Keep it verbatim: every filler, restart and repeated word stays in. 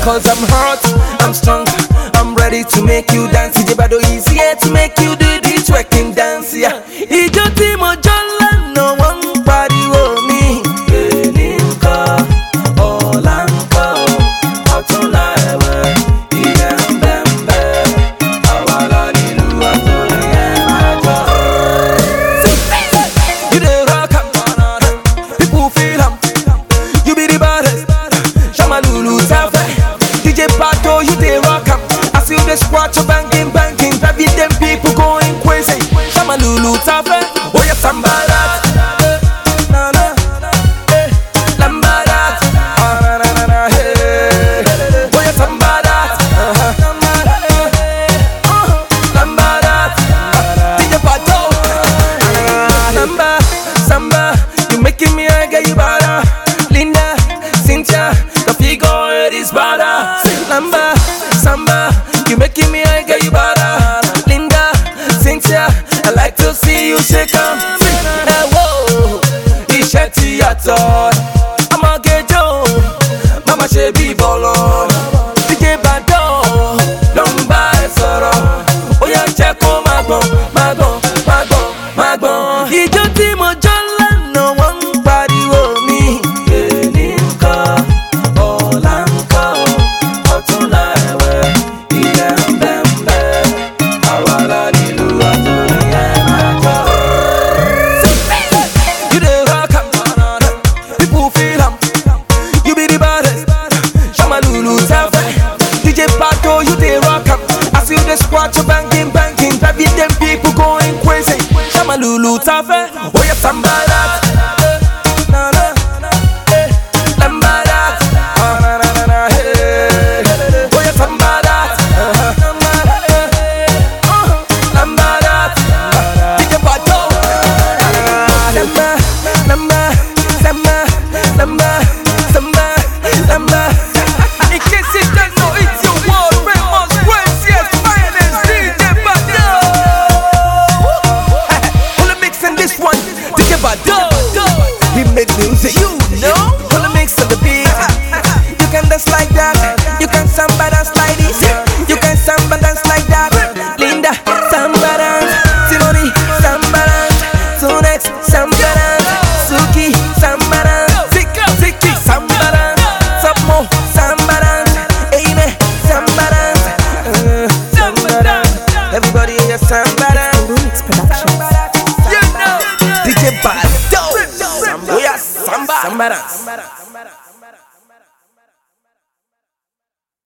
cause I'm hot, I'm strong, I'm ready to make you dance. D J Bado is here to make you do the twerking dance, yeah. Ijo ti mo jola no one party with me. Eninko, Olanko, Otula ewe, Iyembembe, Awala nilu aturi emajo. You dey rock 'em, people feel 'em. You be the baddest, Shamalulu Tafe. D J Bado, you dey rock 'em. I feel the squat, you banging, banging, driving them people going crazy. Shamalulu Tafe, oh yeah, Sambarat, na na, eh, Lambarat, ah na na na, hey, oh yeah, Sambarat, uh-huh, Lambarat, D J Bado, ah, Samba, Samba, you making me hungry, you bada, Linda, Cynthia, the figure is bada, Lamba, Samba, you making me hungry, you bada, Linda, Cynthia, I like to see you shake 'em. Hey, whoa, iṣẹ́ ti yàtọ̀. I'ma get you, mama ṣe bí bọ́lọ̀. D J Bado ló ń bá ẹ sọ̀rọ̀. Ó yá jẹ́ kó máa gbọ̀n, máa gbọ̀n, máa gbọ̀n, máa gbọ̀n. Ijó tí mo jó lánàá wọ́n ń pariwo mi. Eninko, Olanko, Otula ewe, Iyembembe, Awala nilu aturi emajo. You dey rock 'em, people feel 'em. You be the baddest, Shamalulu Tafe. D J Bado, you dey rock 'em. I feel the squat, you banging, banging, driving them people going crazy. Shamalulu Tafe, oh yeah, Sambarat, na na, eh, Lambarat, ah na na na na, hey, oh yeah, Sambarat, uh-huh, Lambarat, D J Bado, Samba, Samba, Samba, Samba, Samba, Samba. In case you don't know, it's your world famous, greatest, finest D J Bado. Who'll mix in this one? D J Bado. He made music, you know. Who'll mix on the beat? You can dance like that. You can samba dance like this. You can samba dance like that. Linda, samba dance. Simone, samba dance. Tunex, samba dance. Suki, samba dance. Ziki, Ziki, samba dance. Sapmo, samba dance. Aime, samba dance. Uh, samba dance. Everybody here, samba dance. Remix Productions. You know, D J Bado. Oh yeah, samba, samba dance.